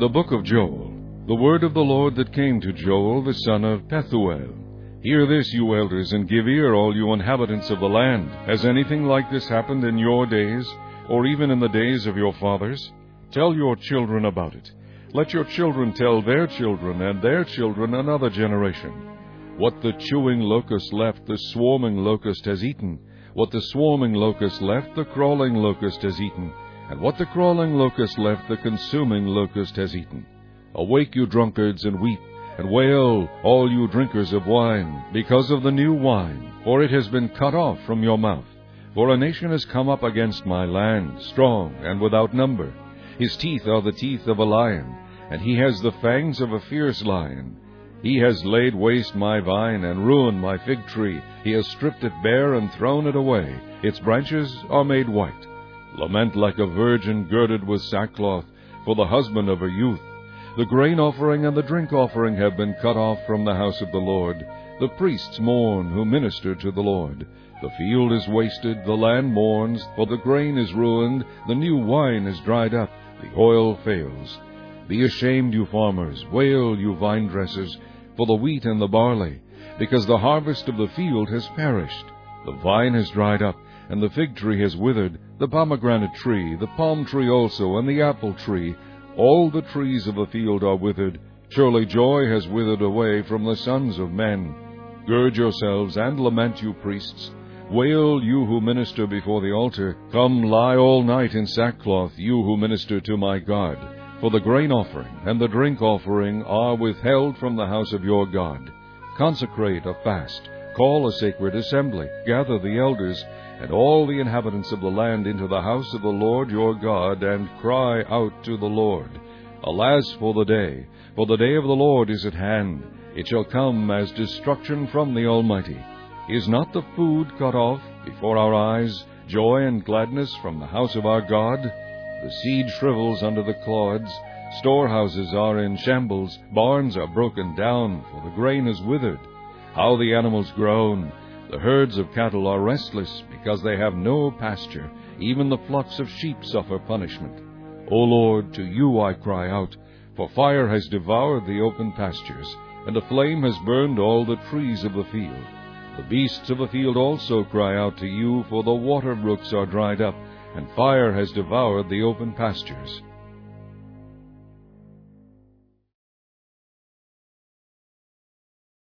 The book of Joel. The word of the Lord that came to Joel the son of Pethuel. Hear this, you elders, and give ear, all you inhabitants of the land. Has anything like this happened in your days, or even in the days of your fathers? Tell your children about it. Let your children tell their children and their children another generation. What the chewing locust left, the swarming locust has eaten. What the swarming locust left, the crawling locust has eaten. And what the crawling locust left, the consuming locust has eaten. Awake, you drunkards, and weep, and wail, all you drinkers of wine, because of the new wine, for it has been cut off from your mouth. For a nation has come up against my land, strong and without number. His teeth are the teeth of a lion, and he has the fangs of a fierce lion. He has laid waste my vine and ruined my fig tree. He has stripped it bare and thrown it away. Its branches are made white. Lament like a virgin girded with sackcloth for the husband of her youth. The grain offering and the drink offering have been cut off from the house of the Lord. The priests mourn who minister to the Lord. The field is wasted, the land mourns, for the grain is ruined, the new wine is dried up, the oil fails. Be ashamed, you farmers, wail, you vine dressers, for the wheat and the barley, because the harvest of the field has perished. The vine has dried up, and the fig tree has withered, the pomegranate tree, the palm tree also, and the apple tree. All the trees of the field are withered. Surely joy has withered away from the sons of men. Gird yourselves and lament, you priests. Wail, you who minister before the altar. Come, lie all night in sackcloth, you who minister to my God. For the grain offering and the drink offering are withheld from the house of your God. Consecrate a fast. Call a sacred assembly. Gather the elders and all the inhabitants of the land into the house of the Lord your God, and cry out to the Lord. Alas for the day of the Lord is at hand. It shall come as destruction from the Almighty. Is not the food cut off before our eyes, joy and gladness from the house of our God? The seed shrivels under the clods, storehouses are in shambles, barns are broken down, for the grain is withered. How the animals groan! The herds of cattle are restless, because they have no pasture. Even the flocks of sheep suffer punishment. O Lord, to you I cry out, for fire has devoured the open pastures, and a flame has burned all the trees of the field. The beasts of the field also cry out to you, for the water brooks are dried up, and fire has devoured the open pastures.